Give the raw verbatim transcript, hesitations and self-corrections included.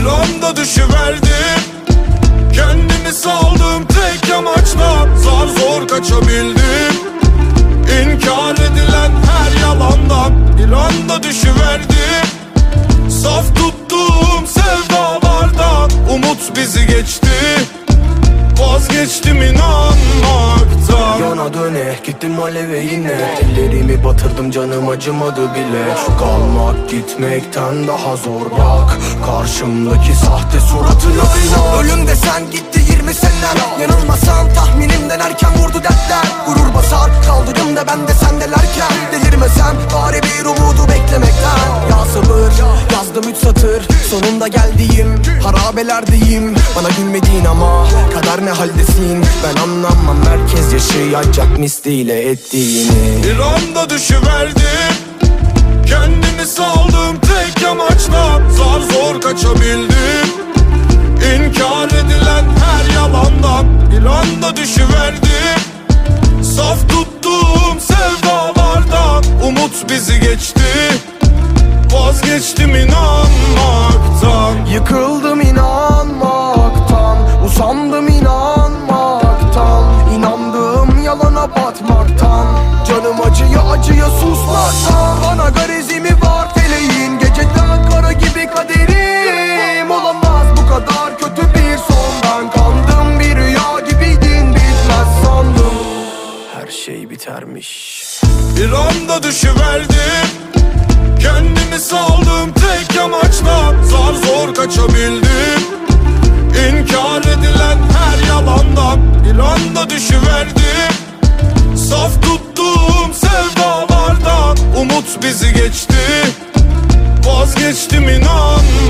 Bir anda düşüverdim, kendimi saldım tek amaçla. Zar zor kaçabildim İnkar edilen her yalandan. Bir anda düşüverdim, saf tuttuğum sevdalardan. Umut bizi geçti, vazgeçtim inanmaktan. Yana döne gittim aleve yine, ellerimi batırdım canım acımadı bile. Şu kalmak gitmekten daha zor, bak karşımdaki sahte suratına inan. Ölüm desen gitti yirmi seneler, yanılmasam tahminimden erken vurdu dertler. Gurur basar kaldırımda ben de sendelerken, delirmesem bari bir umudu beklemekten. Ya sabır yazdım üç satır, sonunda geldiğim harabelerdeyim. Bana gülmediğin ama kader ne haldesin, ben anlamam herkes yaşayacak misliyle ettiğini. Bir anda düşüverdim, kendimi saldım tek amaçla. Zar zor kaçabildim İnkar edilen her yalandan. Bir anda düşüverdim, saf tuttuğum sevdalardan. Umut bizi geçti, vazgeçtim inanmaktan. Yıkıldım inanmaktan, usandım inanmaktan, inandığım yalana batmaktan, canım acıya acıya susmaktan. Bana garezimi var feleğin, geceden kara gibi kaderim. Olamaz bu kadar kötü bir sondan, kandım bir rüya gibiydin bitmez sandım. Her şey bitermiş. Bir anda düşüverdim, kendimi saldım tek amaçla. Zar zor kaçabildim İnkar edilen her yalandan. Bir anda düşüverdim, saf tuttuğum sevdalardan. Umut bizi geçti, vazgeçtim inan.